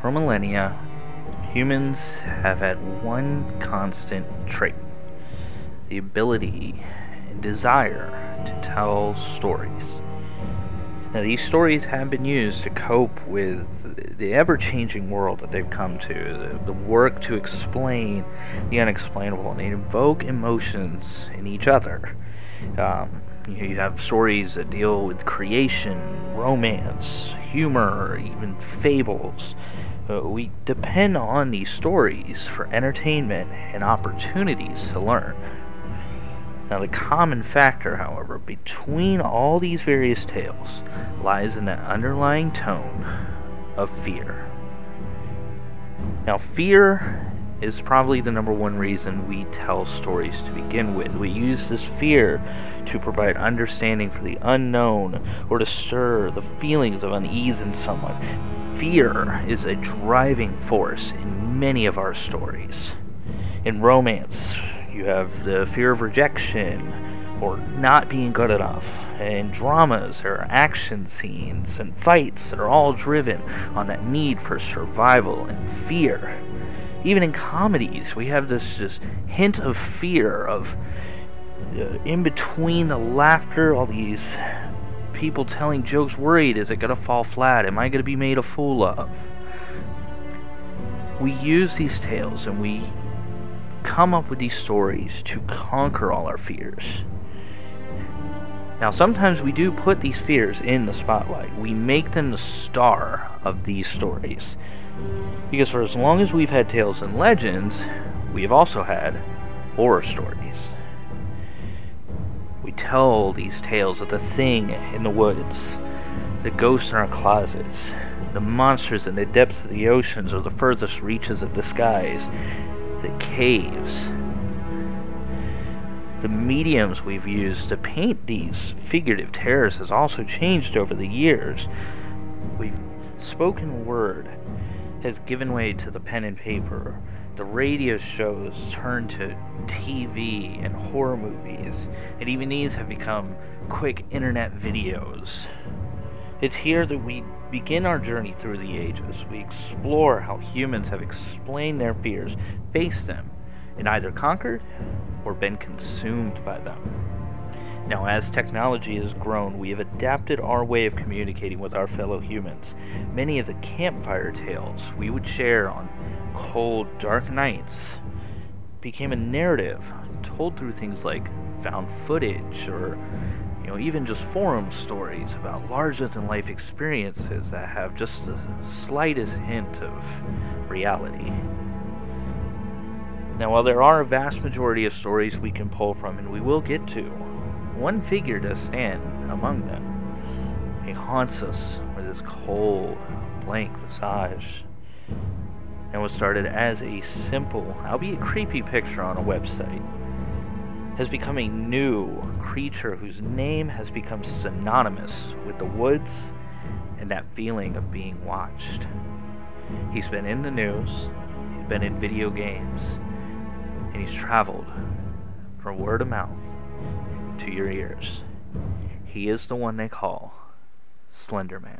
For millennia, humans have had one constant trait: the ability and desire to tell stories. Now, these stories have been used to cope with the ever-changing world that they've come to, the work to explain the unexplainable, and they invoke emotions in each other. You have stories that deal with creation, romance, humor, even fables. We depend on these stories for entertainment and opportunities to learn. Now, the common factor, however, between all these various tales lies in that underlying tone of fear. Now, fear is probably the number one reason we tell stories to begin with. We use this fear to provide understanding for the unknown or to stir the feelings of unease in someone. Fear is a driving force in many of our stories. In romance, you have the fear of rejection or not being good enough. In dramas, there are action scenes and fights that are all driven on that need for survival and fear. Even in comedies, we have this just hint of fear of in between the laughter, all these people telling jokes, worried, is it going to fall flat? Am I going to be made a fool of? We use these tales and we come up with these stories to conquer all our fears. Now, sometimes we do put these fears in the spotlight. We make them the star of these stories. Because for as long as we've had tales and legends, we have also had horror stories. We tell these tales of the thing in the woods, the ghosts in our closets, the monsters in the depths of the oceans or the furthest reaches of the skies, the caves. The mediums we've used to paint these figurative terrors has also changed over the years. Spoken word has given way to the pen and paper. The radio shows turned to TV and horror movies, and even these have become quick internet videos. It's here that we begin our journey through the ages. We explore how humans have explained their fears, faced them, and either conquered or been consumed by them. Now, as technology has grown, we have adapted our way of communicating with our fellow humans. Many of the campfire tales we would share on cold, dark nights became a narrative told through things like found footage or even just forum stories about larger-than-life experiences that have just the slightest hint of reality. Now, while there are a vast majority of stories we can pull from, and we will get to, one figure does stand among them. He haunts us with his cold, blank visage, and was started as a simple, albeit creepy picture on a website, has become a new creature whose name has become synonymous with the woods and that feeling of being watched. He's been in the news, he's been in video games, and he's traveled from word of mouth to your ears. He is the one they call Slender Man.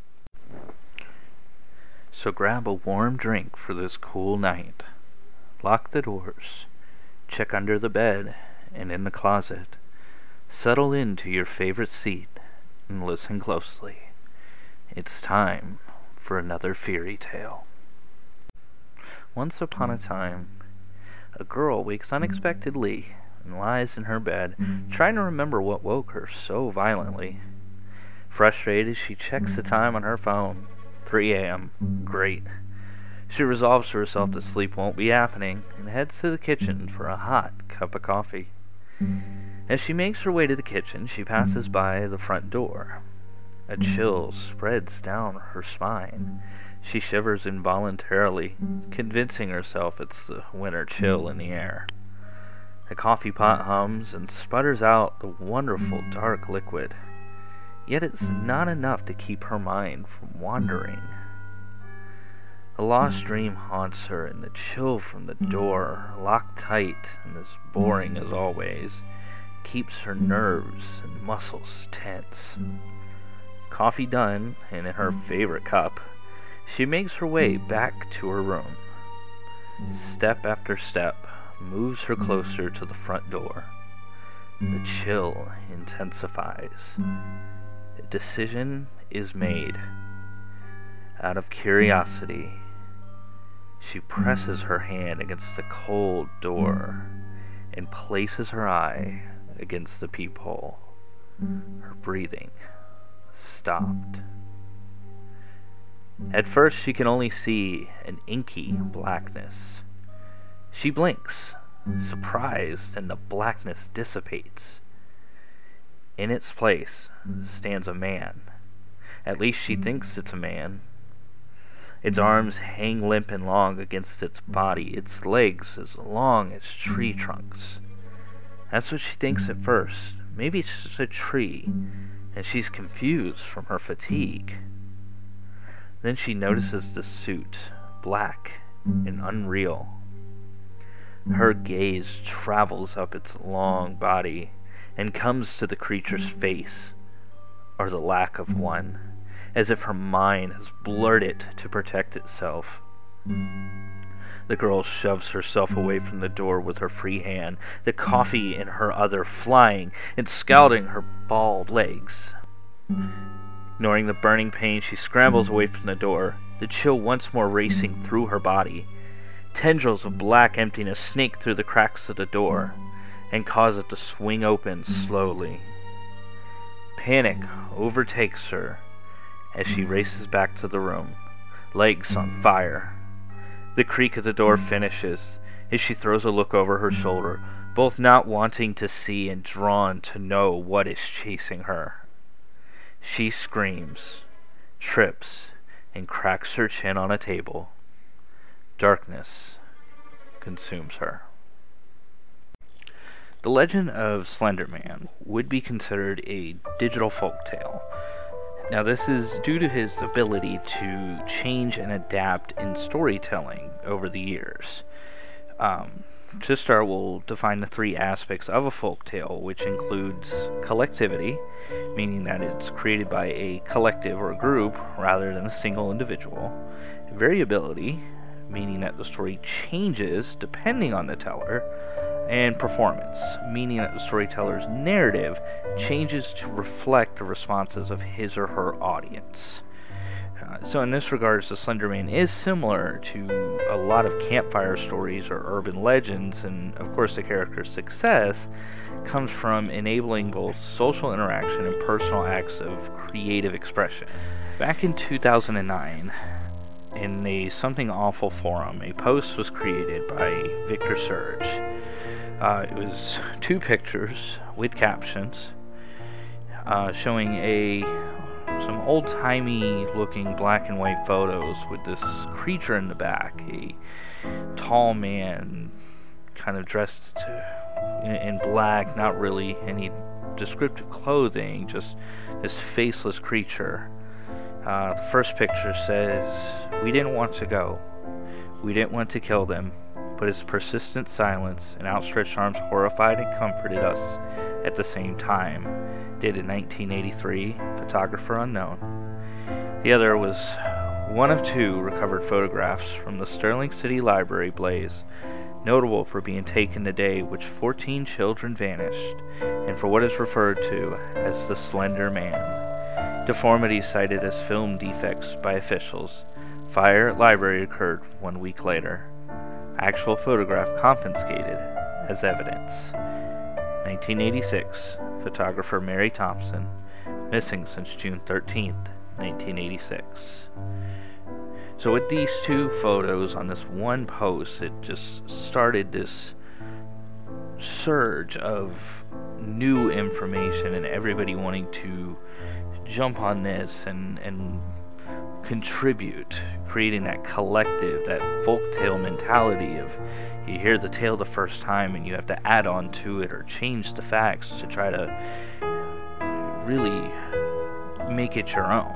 So grab a warm drink for this cool night, lock the doors, check under the bed and in the closet, settle into your favorite seat and listen closely. It's time for another fairy tale. Once upon a time, a girl wakes unexpectedly and lies in her bed, trying to remember what woke her so violently. Frustrated, she checks the time on her phone. 3 a.m. Great. She resolves to herself that sleep won't be happening and heads to the kitchen for a hot cup of coffee. As she makes her way to the kitchen, she passes by the front door. A chill spreads down her spine. She shivers involuntarily, convincing herself it's the winter chill in the air. The coffee pot hums and sputters out the wonderful dark liquid. Yet it's not enough to keep her mind from wandering. A lost dream haunts her, and the chill from the door, locked tight and as boring as always, keeps her nerves and muscles tense. Coffee done, and in her favorite cup, She makes her way back to her room. Step after step moves her closer to the front door. The chill intensifies. A decision is made. Out of curiosity, she presses her hand against the cold door and places her eye against the peephole. Her breathing stopped. At first, she can only see an inky blackness. She blinks, surprised, and the blackness dissipates. In its place stands a man. At least she thinks it's a man. Its arms hang limp and long against its body, its legs as long as tree trunks. That's what she thinks at first. Maybe it's just a tree, and she's confused from her fatigue. Then she notices the suit, black and unreal. Her gaze travels up its long body and comes to the creature's face, or the lack of one, as if her mind has blurred it to protect itself. The girl shoves herself away from the door with her free hand, the coffee in her other flying and scalding her bald legs. Ignoring the burning pain, she scrambles away from the door, the chill once more racing through her body. Tendrils of black emptiness snake through the cracks of the door and cause it to swing open slowly. Panic overtakes her as she races back to the room, legs on fire. The creak of the door finishes as she throws a look over her shoulder, both not wanting to see and drawn to know what is chasing her. She screams, trips, and cracks her chin on a table. Darkness consumes her. The legend of Slender Man would be considered a digital folktale. Now, this is due to his ability to change and adapt in storytelling over the years. To start, we'll define the three aspects of a folktale, which includes collectivity, meaning that it's created by a collective or a group rather than a single individual. Variability, meaning that the story changes depending on the teller. And performance, meaning that the storyteller's narrative changes to reflect the responses of his or her audience. So in this regards, the Slender Man is similar to a lot of campfire stories or urban legends, and of course the character's success comes from enabling both social interaction and personal acts of creative expression. Back in 2009, in a Something Awful forum, a post was created by Victor Surge. It was 2 pictures with captions showing some old-timey looking black and white photos with this creature in the back, a tall man kind of dressed in black, not really any descriptive clothing, just this faceless creature. The first picture says, "We didn't want to go. We didn't want to kill them, but his persistent silence and outstretched arms horrified and comforted us at the same time. Dated 1983, photographer unknown." The other was one of 2 recovered photographs from the Sterling City Library blaze, notable for being taken the day which 14 children vanished, and for what is referred to as the Slender Man. Deformities cited as film defects by officials. Fire at library occurred 1 week later. Actual photograph confiscated as evidence. 1986, photographer Mary Thompson, missing since June 13th, 1986. So with these 2 photos on this one post, it just started this surge of new information and everybody wanting to jump on this and contribute, creating that collective, that folktale mentality of you hear the tale the first time and you have to add on to it or change the facts to try to really make it your own.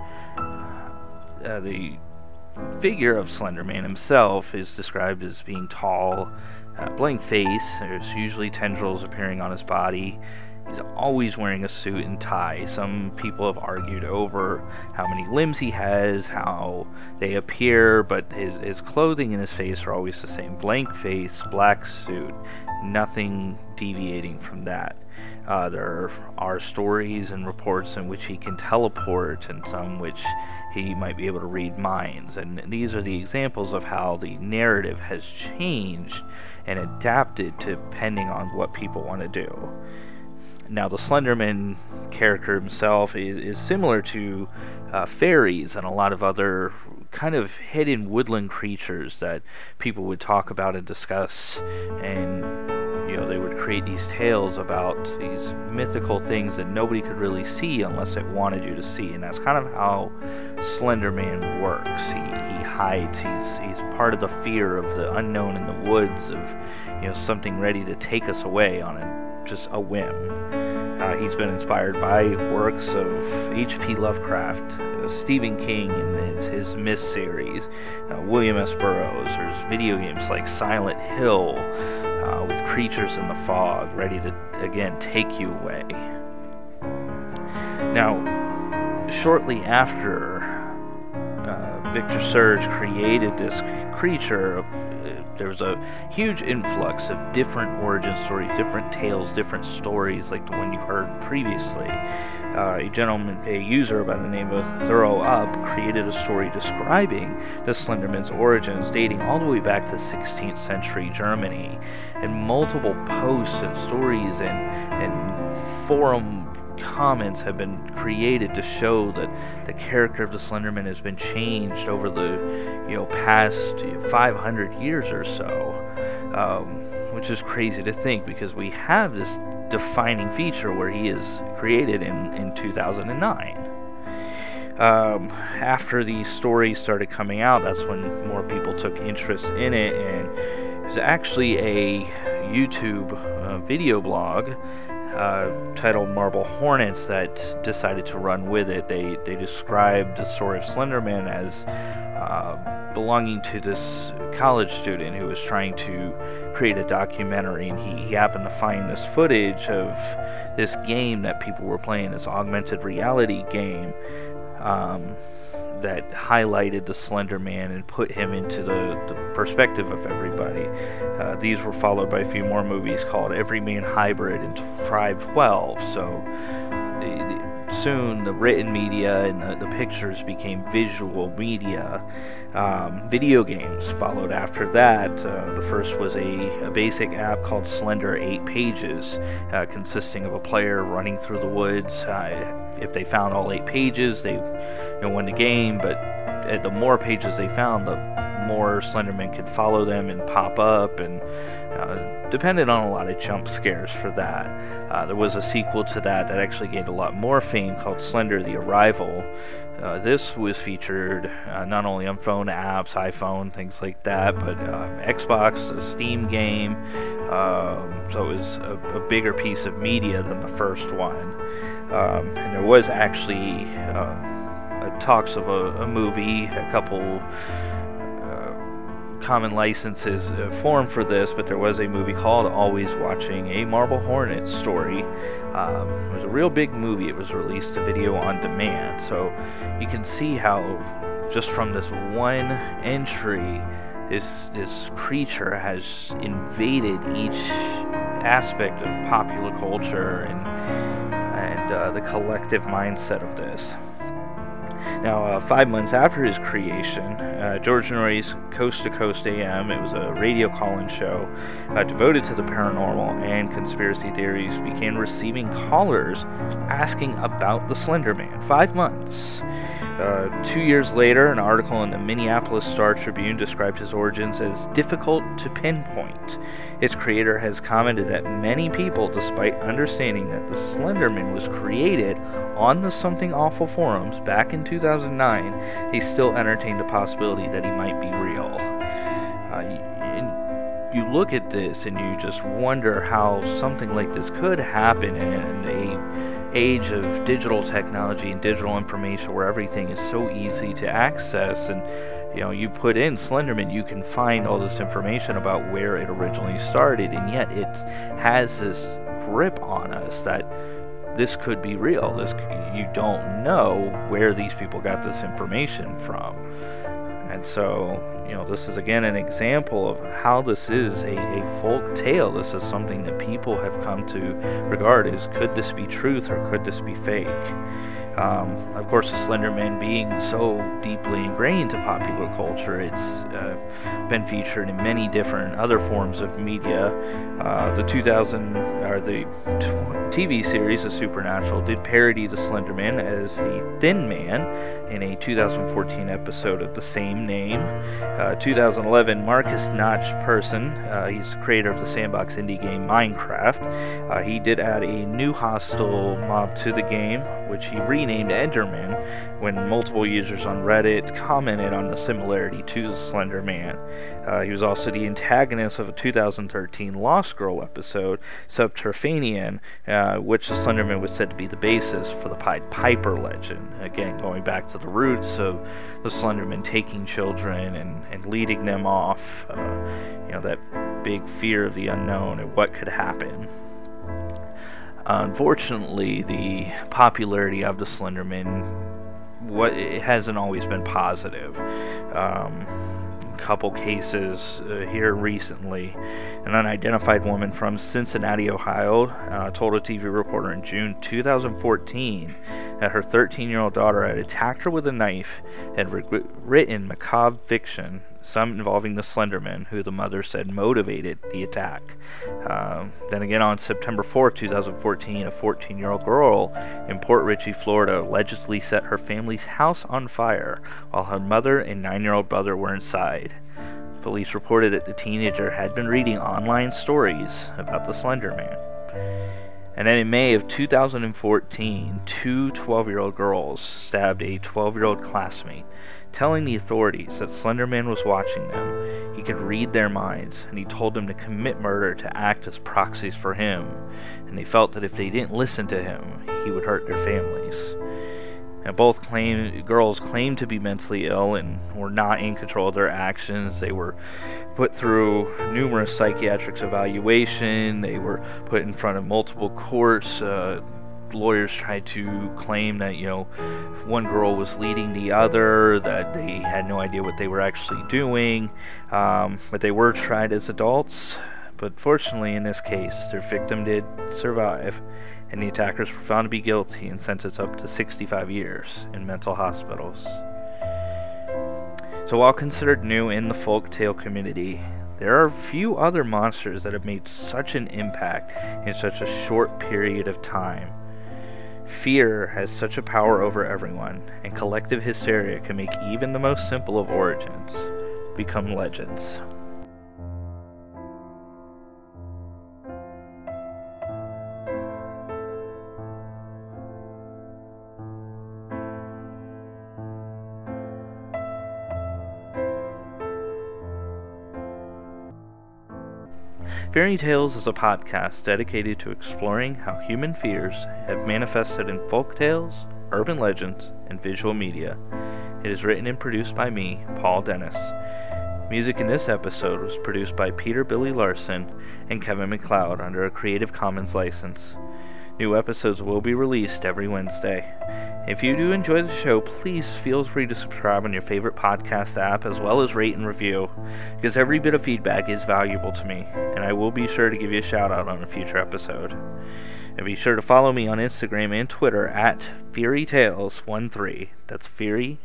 The figure of Slender Man himself is described as being tall, blank face, there's usually tendrils appearing on his body, He's always wearing a suit and tie. Some people have argued over how many limbs he has, how they appear, but his clothing and his face are always the same. Blank face, black suit, nothing deviating from that. There are stories and reports in which he can teleport, and some which he might be able to read minds. And these are the examples of how the narrative has changed and adapted depending on what people want to do. Now, the Slenderman character himself is similar to fairies and a lot of other kind of hidden woodland creatures that people would talk about and discuss, and they would create these tales about these mythical things that nobody could really see unless they wanted you to see. And that's kind of how Slenderman works. He hides. He's part of the fear of the unknown in the woods, of something ready to take us away on just a whim. He's been inspired by works of H.P. Lovecraft, Stephen King in his Myst series, William S. Burroughs. There's video games like Silent Hill with creatures in the fog ready to, again, take you away. Now, shortly after Victor Surge created this creature, there was a huge influx of different origin stories, different tales, different stories like the one you heard previously. A user by the name of Thorough Up created a story describing the Slenderman's origins dating all the way back to 16th century Germany, and multiple posts and stories and forum comments have been created to show that the character of the Slenderman has been changed over the past 500 years or so, which is crazy to think, because we have this defining feature where he is created in 2009. After these stories started coming out, that's when more people took interest in it, and there's actually a YouTube video blog titled Marble Hornets that decided to run with it. They described the story of Slenderman as belonging to this college student who was trying to create a documentary, and he happened to find this footage of this game that people were playing, this augmented reality game that highlighted the Slender Man and put him into the perspective of everybody. These were followed by a few more movies called Everyman Hybrid and Tribe 12. So soon the written media and the pictures became visual media. Video games followed after that. The first was a basic app called Slender 8 Pages, consisting of a player running through the woods. If they found all 8 pages, they won the game, but the more pages they found, the more Slenderman could follow them and pop up, and depended on a lot of jump scares for that. There was a sequel to that actually gained a lot more fame called Slender the Arrival. This was featured not only on phone apps, iPhone, things like that, but Xbox, a Steam game, so it was a bigger piece of media than the first one. And there was actually talks of a movie, a couple common licenses formed for this, but there was a movie called Always Watching a Marble Hornets story. It was a real big movie. It was released to video on demand, so you can see how just from this one entry, this creature has invaded each aspect of popular culture and the collective mindset of this. Now, 5 months after his creation, George Norrie's Coast to Coast AM, it was a radio call-in show devoted to the paranormal and conspiracy theories, began receiving callers asking about the Slender Man. 5 months. 2 years later, an article in the Minneapolis Star-Tribune described his origins as difficult to pinpoint. Its creator has commented that many people, despite understanding that the Slender Man was created on the Something Awful forums back in 2009, they still entertained the possibility that he might be real. You look at this and you just wonder how something like this could happen in an age of digital technology and digital information where everything is so easy to access, and you put in Slenderman, you can find all this information about where it originally started, and yet it has this grip on us that this could be real. You don't know where these people got this information from. And so, this is again an example of how this is a folk tale. This is something that people have come to regard as, could this be truth or could this be fake? Of course, the Slender Man being so deeply ingrained to popular culture, it's been featured in many different other forms of media. The TV series, The Supernatural, did parody the Slender Man as the Thin Man in a 2014 episode of the same name. 2011, Marcus Notch Persson, he's the creator of the sandbox indie game Minecraft. He did add a new hostile mob to the game, which he renamed Enderman, when multiple users on Reddit commented on the similarity to the Slender Man. He was also the antagonist of a 2013 Lost Girl episode, Subterranean, which the Slender Man was said to be the basis for the Pied Piper legend. Again, going back to the roots of the Slender Man taking children and leading them off, that big fear of the unknown and what could happen. Unfortunately, the popularity of the Slender Man, it hasn't always been positive. Couple cases here recently. An unidentified woman from Cincinnati, Ohio, told a TV reporter in June 2014 that her 13-year-old daughter had attacked her with a knife and written macabre fiction, some involving the Slender Man, who the mother said motivated the attack. Then again, on September 4, 2014, a 14-year-old girl in Port Richey, Florida, allegedly set her family's house on fire while her mother and 9-year-old brother were inside. Police reported that the teenager had been reading online stories about the Slender Man. And then in May of 2014, two 12-year-old girls stabbed a 12-year-old classmate, telling the authorities that Slender Man was watching them. He could read their minds, and he told them to commit murder to act as proxies for him. And they felt that if they didn't listen to him, he would hurt their families. Now, both girls claimed to be mentally ill and were not in control of their actions. They were put through numerous psychiatric evaluation. They were put in front of multiple courts. Lawyers tried to claim that, one girl was leading the other, that they had no idea what they were actually doing. But they were tried as adults. But fortunately, in this case, their victim did survive, and the attackers were found to be guilty and sentenced up to 65 years in mental hospitals. So while considered new in the folk tale community, there are few other monsters that have made such an impact in such a short period of time. Fear has such a power over everyone, and collective hysteria can make even the most simple of origins become legends. Fairy Tales is a podcast dedicated to exploring how human fears have manifested in folk tales, urban legends, and visual media. It is written and produced by me, Paul Dennis. Music in this episode was produced by Peter Billy Larson and Kevin MacLeod under a Creative Commons license. New episodes will be released every Wednesday. If you do enjoy the show, please feel free to subscribe on your favorite podcast app, as well as rate and review, because every bit of feedback is valuable to me, and I will be sure to give you a shout out on a future episode. And be sure to follow me on Instagram and Twitter at FearyTales13. That's Feary,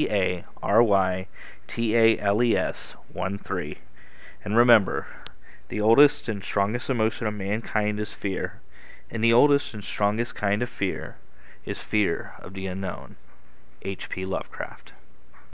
FearyTales13. And remember, the oldest and strongest emotion of mankind is fear. And the oldest and strongest kind of fear is fear of the unknown. H.P. Lovecraft.